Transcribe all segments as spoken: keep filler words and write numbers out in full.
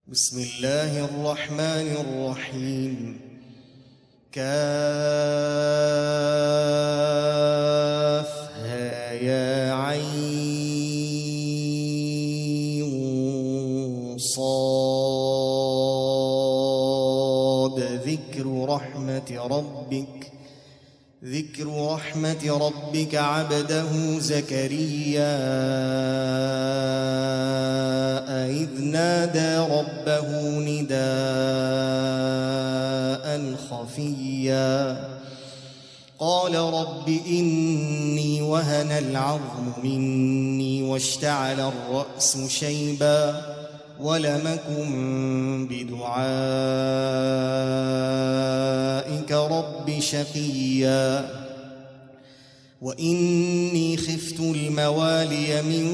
بسم الله الرحمن الرحيم. كافها يا عين صاد ذكر رحمة ربك ذكر رحمة ربك عبده زكريا إذ نادى ربه نداء خفيا قال رب إني وهن العظم مني واشتعل الرأس شيبا ولم أكن بدعائك رب شقيا وإني خفت الموالي من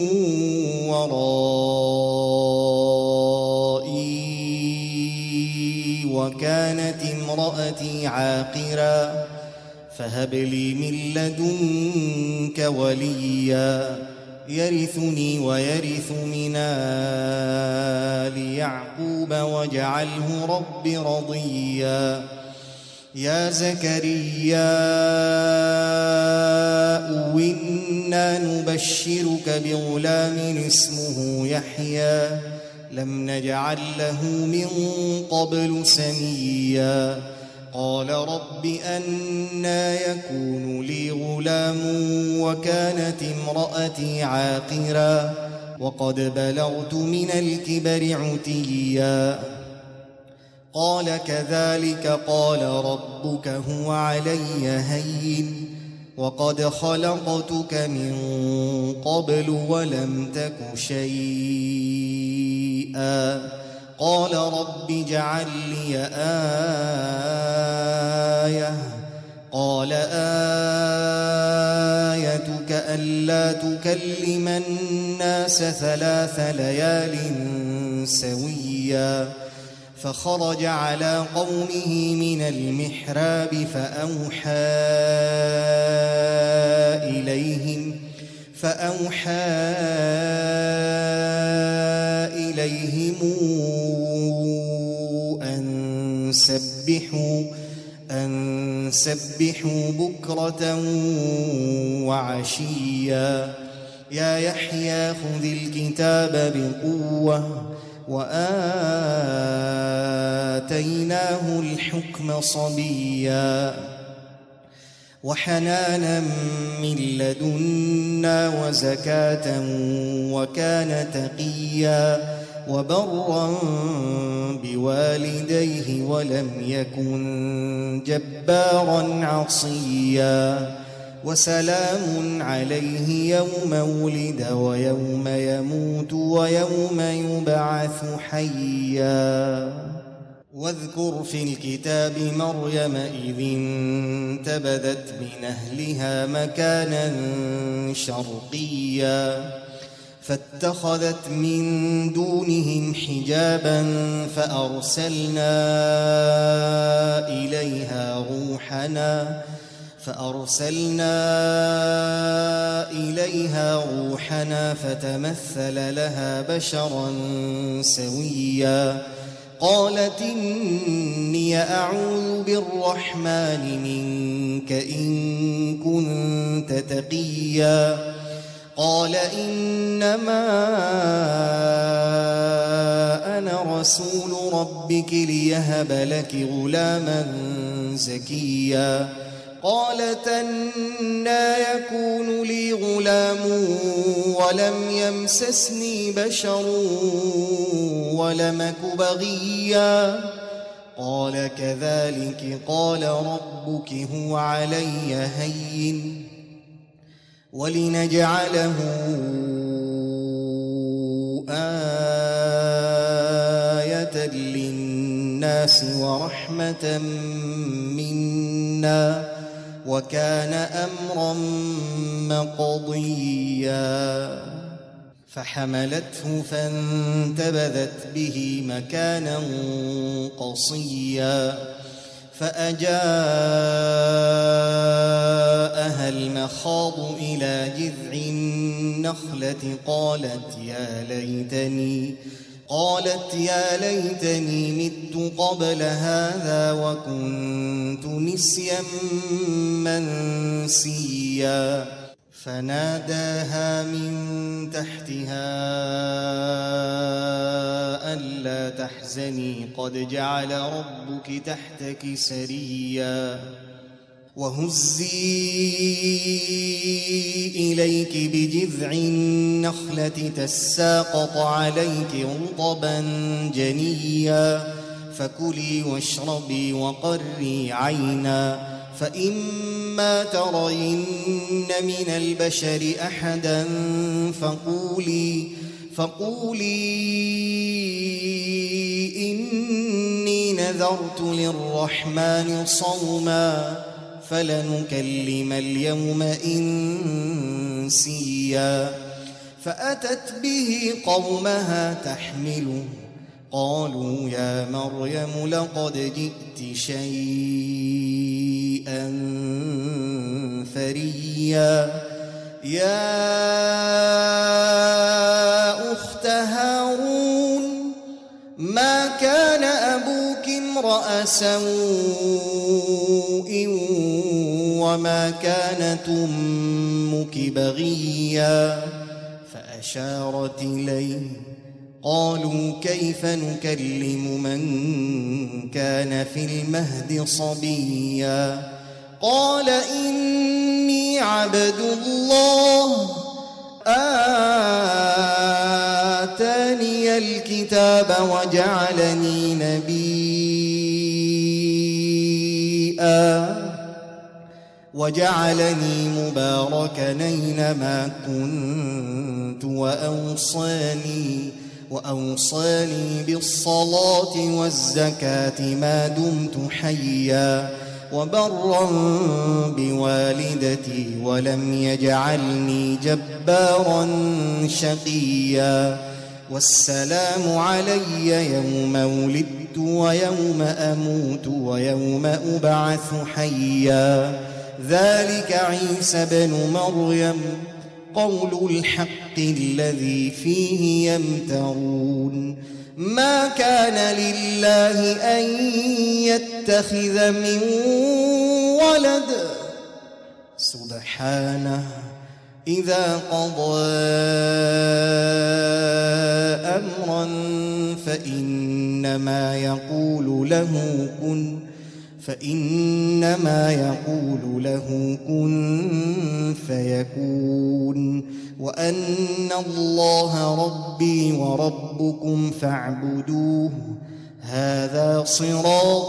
ورائي وكانت امرأتي عاقرا فهب لي من لدنك وليا يرثني ويرث من آل يعقوب واجعله رب رضيا يا زكريا إنا نبشرك بغلام اسمه يحيى لم نجعل له من قبل سميا قال رب أنى يكون لي غلام وكانت امرأتي عاقرا وقد بلغت من الكبر عتيا قال كذلك قال ربك هو علي هين وقد خلقتك من قبل ولم تك شيئا قال رب اجعل لي آية قال آيتك ألا تكلم الناس ثلاث ليال سويا فخرج على قومه من المحراب فأوحى إليهم فأوحى إليهم أن سبحوا أن سبحوا بكرة وعشيا يا يحيى خذ الكتاب بقوة وآتيناه الحكم صبيا وحنانا من لدنا وزكاة وكان تقيا وبرا بوالديه ولم يكن جبارا عصيا وسلام عليه يوم ولد ويوم يموت ويوم يبعث حيا واذكر في الكتاب مريم إذ انتبذت من أهلها مكانا شرقيا فاتخذت من دونهم حجابا فأرسلنا إليها روحنا فأرسلنا إليها روحنا فتمثل لها بشرا سويا قالت إني أعوذ بالرحمن منك إن كنت تقيا قال إنما أنا رسول ربك ليهب لك غلاما زكيا قالت أنى يكون لي غلام ولم يمسسني بشر ولم أك بغيا قال كذلك قال ربك هو علي هين ولنجعله آية للناس ورحمة منا وكان أمرا مقضيا فحملته فانتبذت به مكانا قصيا فأجاءها المخاض إلى جذع النخلة قالت يا ليتني قالت يا ليتني مت قبل هذا وكنت نسيا منسيا فناداها من تحتها ألا تحزني قد جعل ربك تحتك سريا وهزي إليك بجذع النخلة تساقط عليك رطبا جنيا فكلي واشربي وقري عينا فإما ترين من البشر أحدا فقولي فقولي إني نذرت للرحمن صوما فلنكلم اليوم إنسيا فأتت به قومها تحمله قالوا يا مريم لقد جئت شيئا فريا يا أخت هارون ما كان أبوك امرأ سوء وما كانت أمك بغيا فأشارت إليه قالوا كيف نكلم من كان في المهد صبيا قال إني عبد الله آتاني الكتاب وجعلني نبيا وجعلني مباركا أينما كنت وأوصاني وأوصاني بالصلاة والزكاة ما دمت حيا وبرا بوالدتي ولم يجعلني جبارا شقيا والسلام علي يوم ولدت ويوم أموت ويوم أبعث حيا ذلك عيسى بن مريم قول الحق الذي فيه يمترون ما كان لله أن يتخذ من ولد سبحانه إذا قضى أمرا فإنما يقول له كن فإنما يقول له كن فيكون وأن الله ربي وربكم فاعبدوه هذا صراط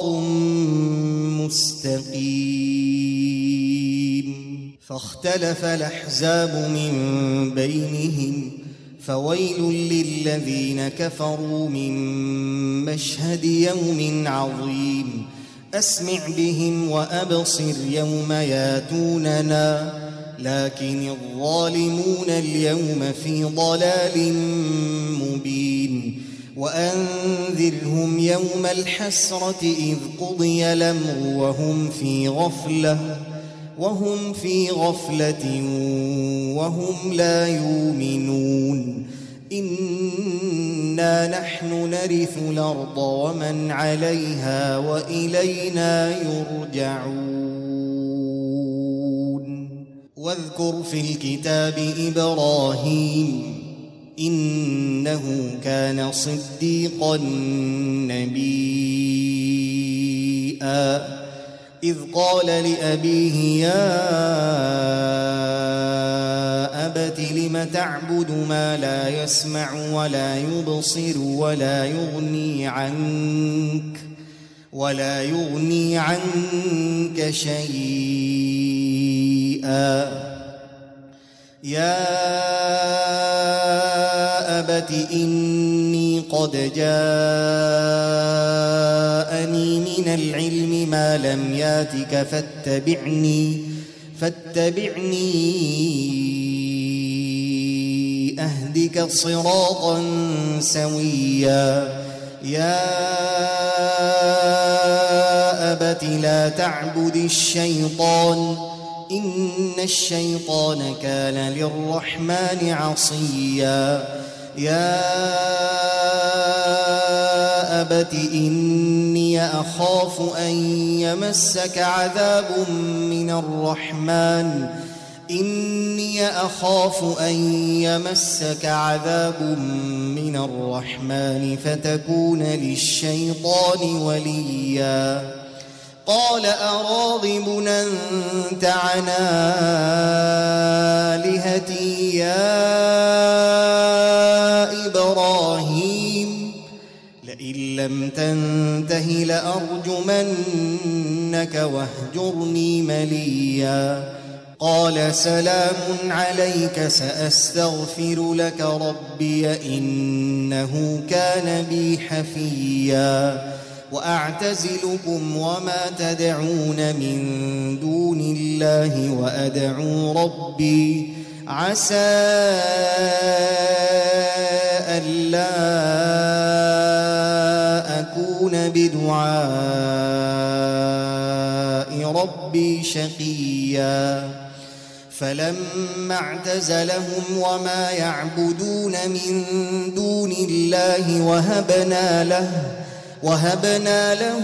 مستقيم فاختلف الأحزاب من بينهم فويل للذين كفروا من مشهد يوم عظيم أسمع بهم وأبصر يوم ياتوننا لكن الظالمون اليوم في ضلال مبين وأنذرهم يوم الحسرة إذ قضي الأمر وهم في غفلة وهم في غفلة وهم لا يؤمنون إنا نحن نرث الأرض ومن عليها وإلينا يرجعون واذكر في الكتاب إبراهيم إنه كان صديقا نبيا إذ قال لأبيه يا أبت لم تعبد ما لا يسمع ولا يبصر ولا يغني عنك ولا يغني عنك شيئا يا أبت إني قد جاءني من العلم ما لم ياتك فاتبعني فاتبعني أهدك صراطا سويا يا أبت لا تعبد الشيطان إن الشيطان كان للرحمن عصيا يا أبت إني أخاف أن يمسك عذاب من الرحمن إني أخاف أن يمسك عذاب من الرحمن فتكون للشيطان وليا قال أراغب أنت عن آلهتي يا إبراهيم لئن لم تنته لأرجمنك واهجرني مليا قال سلام عليك سأستغفر لك ربي إنه كان بي حفيا وأعتزلكم وما تدعون من دون الله وأدعو ربي عسى ألا أكون بدعاء ربي شقيا فلما اعتزلهم وما يعبدون من دون الله وهبنا له وهبنا له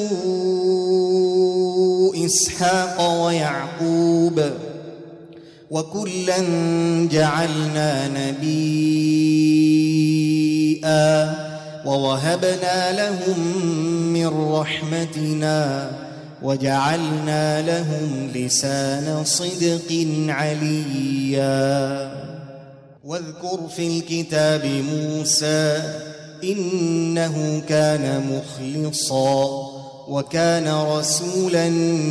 إسحاق ويعقوب وكلا جعلنا نبيا ووهبنا لهم من رحمتنا وجعلنا لهم لسان صدق عليا واذكر في الكتاب موسى إنه كان مخلصا وكان رسولا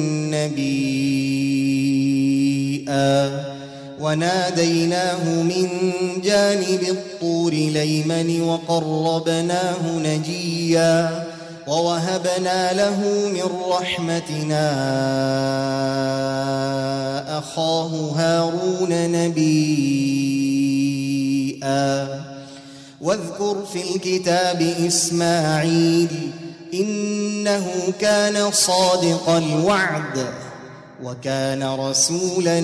نبيا وناديناه من جانب الطور الأيمن وقربناه نجيا ووهبنا له من رحمتنا أخاه هارون نبيا واذكر في الكتاب إسماعيل إنه كان صادق الوعد وكان رسولا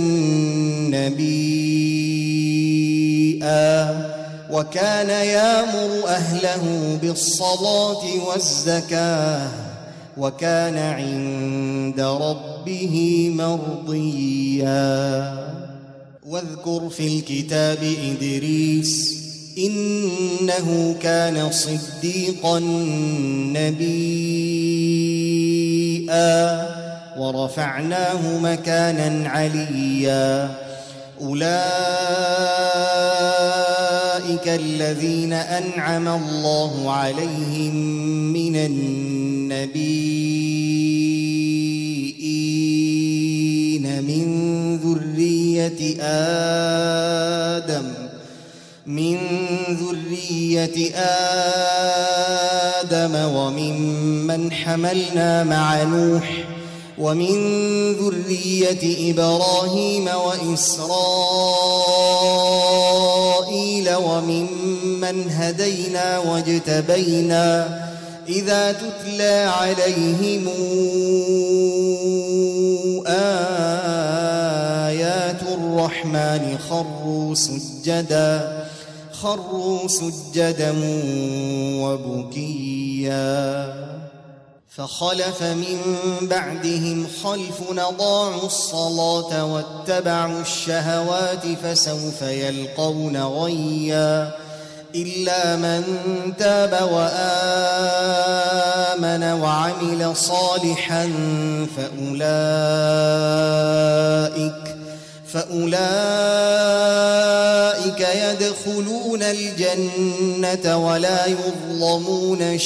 نبيا وكان يأمر أهله بالصلاة والزكاة وكان عند ربه مرضيا واذكر في الكتاب إدريس إنه كان صديقا نبيا ورفعناه مكانا عليا أولئك الذين أنعم الله عليهم من النبيين من ذرية آدم من ذرية آدم وممن حملنا مع نوح ومن ذرية إبراهيم وإسرائيل وممن هدينا واجتبينا إذا تتلى عليهم آيات الرحمن خروا سجدا خروا سجدا وبكيا فخلف من بعدهم خلف أضاعوا الصلاة واتبعوا الشهوات فسوف يلقون غيا إلا من تاب وآمن وعمل صالحا فأولئك فأولئك يدخلون الجنة ولا يظلمون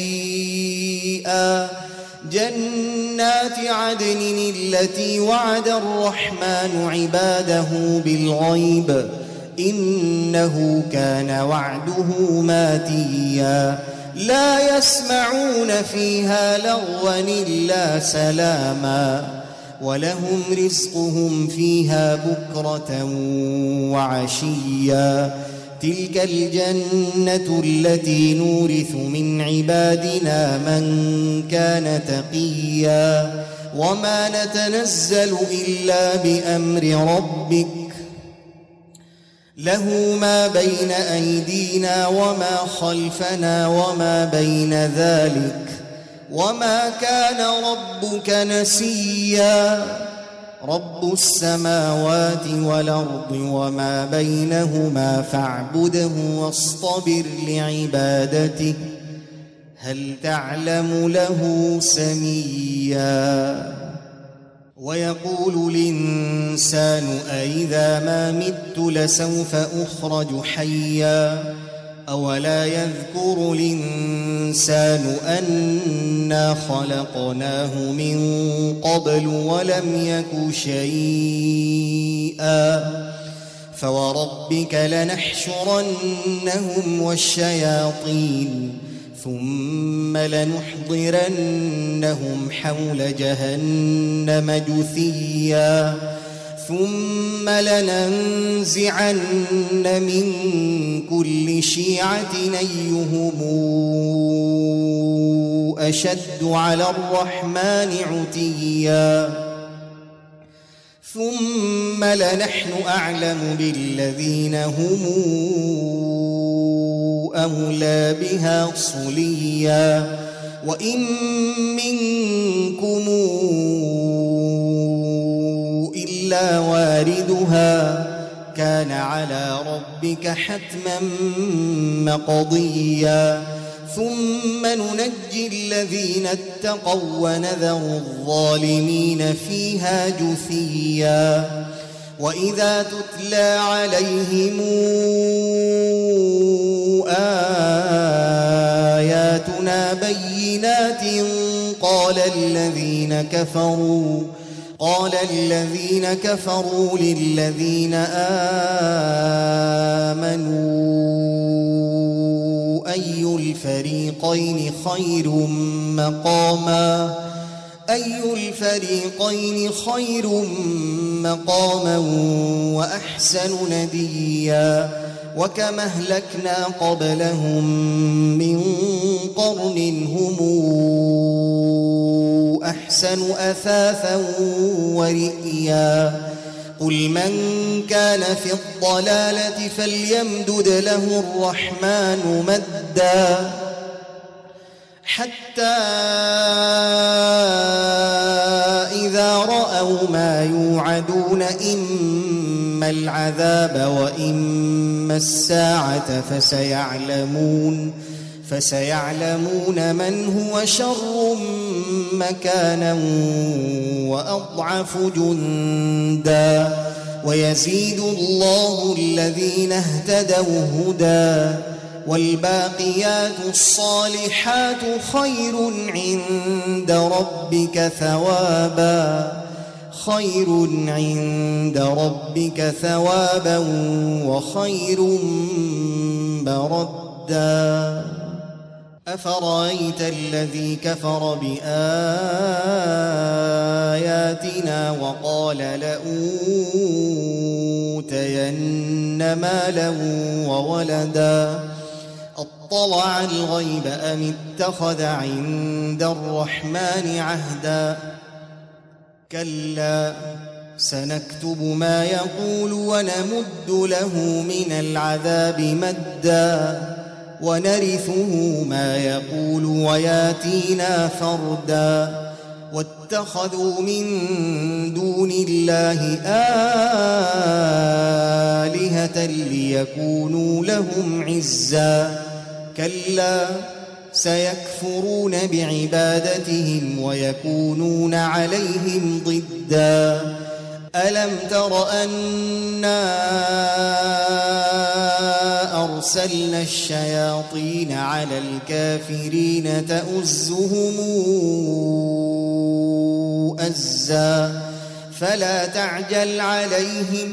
شيئا جنات عدن التي وعد الرحمن عباده بالغيب إنه كان وعده ماتيا لا يسمعون فيها لغوا إلا سلاما ولهم رزقهم فيها بكرة وعشيا تلك الجنة التي نورث من عبادنا من كان تقيا وما نتنزل إلا بأمر ربك له ما بين أيدينا وما خلفنا وما بين ذلك وما كان ربك نسيا رب السماوات والأرض وما بينهما فاعبده واصطبر لعبادته هل تعلم له سميا ويقول الإنسان أإذا ما مت لسوف أخرج حيا أولا يذكر الإنسان أنا خلقناه من قبل ولم يك شيئا فوربك لنحشرنهم والشياطين ثم لنحضرنهم حول جهنم جثيا ثم لننزعن من كل شيعة أيهم أشد على الرحمن عتيا ثم لنحن أعلم بالذين هم أولى بها صليا وإن منكم إلا واردها كان على ربك حتما مقضيا ثم ننجي الذين اتقوا ونذر الظالمين فيها جثيا وإذا تتلى عليهم آياتنا بينات قال الذين كفروا قال الذين كفروا للذين آمنوا أي الفريقين خير مقاما أي الفريقين خير مقاما وأحسن نديا وكم أهلكنا قبلهم من قرن هم أحسن أثاثا ورئيا قل من كان في الضلالة فليمدد له الرحمن مدا حتى إذا رأوا ما يوعدون إما العذاب وإما الساعة فسيعلمون فسيعلمون من هو شر مكانا وأضعف جندا ويزيد الله الذين اهتدوا هدى والباقيات الصالحات خير عند ربك ثوابا خير عند ربك ثوابا وخير مردا أفرأيت الذي كفر بآياتنا وقال لأوتين مالا وولدا أطلع الغيب أم اتخذ عند الرحمن عهدا كلا سنكتب ما يقول ونمد له من العذاب مدا ونرثه ما يقول وياتينا فردا واتخذوا من دون الله آلهة ليكونوا لهم عزا كلا سيكفرون بعبادتهم ويكونون عليهم ضدا ألم تر أنا أرسلنا الشياطين على الكافرين تؤزهم أزا فلا تعجل عليهم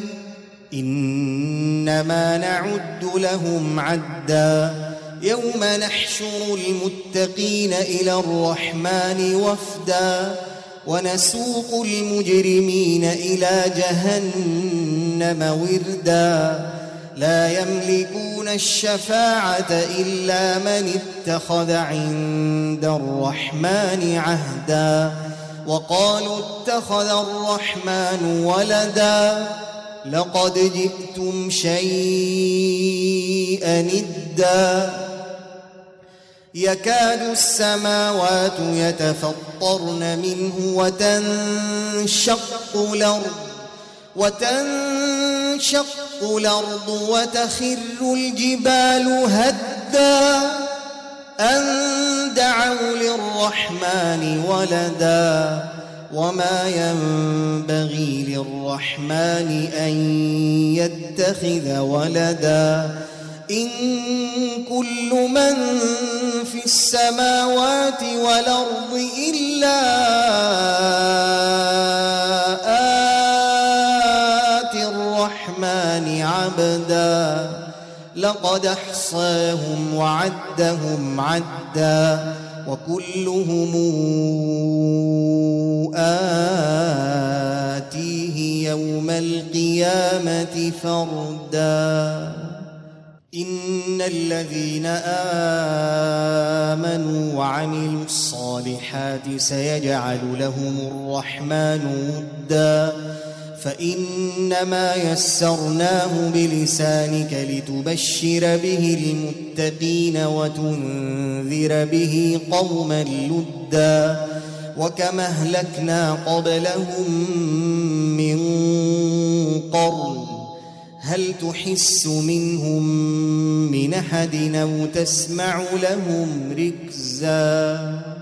إنما نعد لهم عدا يوم نحشر المتقين إلى الرحمن وفدا ونسوق المجرمين إلى جهنم وردا لا يملكون الشفاعة إلا من اتخذ عند الرحمن عهدا وقالوا اتخذ الرحمن ولدا لقد جئتم شيئا إدا يكاد السماوات يتفطرن منه وتنشق الأرض وتنشق الأرض وتخر الجبال هدا أن دعوا للرحمن ولدا وما ينبغي للرحمن أن يتخذ ولدا إن كل من في السماوات والأرض إلا آتي الرحمن عبدا لقد أحصاهم وعدهم عدا وكلهم آتيه يوم القيامة فردا إن الذين آمنوا وعملوا الصالحات سيجعل لهم الرحمن ودا فإنما يسرناه بلسانك لتبشر به المتقين وتنذر به قوما لدا وكما أهلكنا قبلهم من قرن هل تحس منهم من أحد أو تسمع لهم ركزا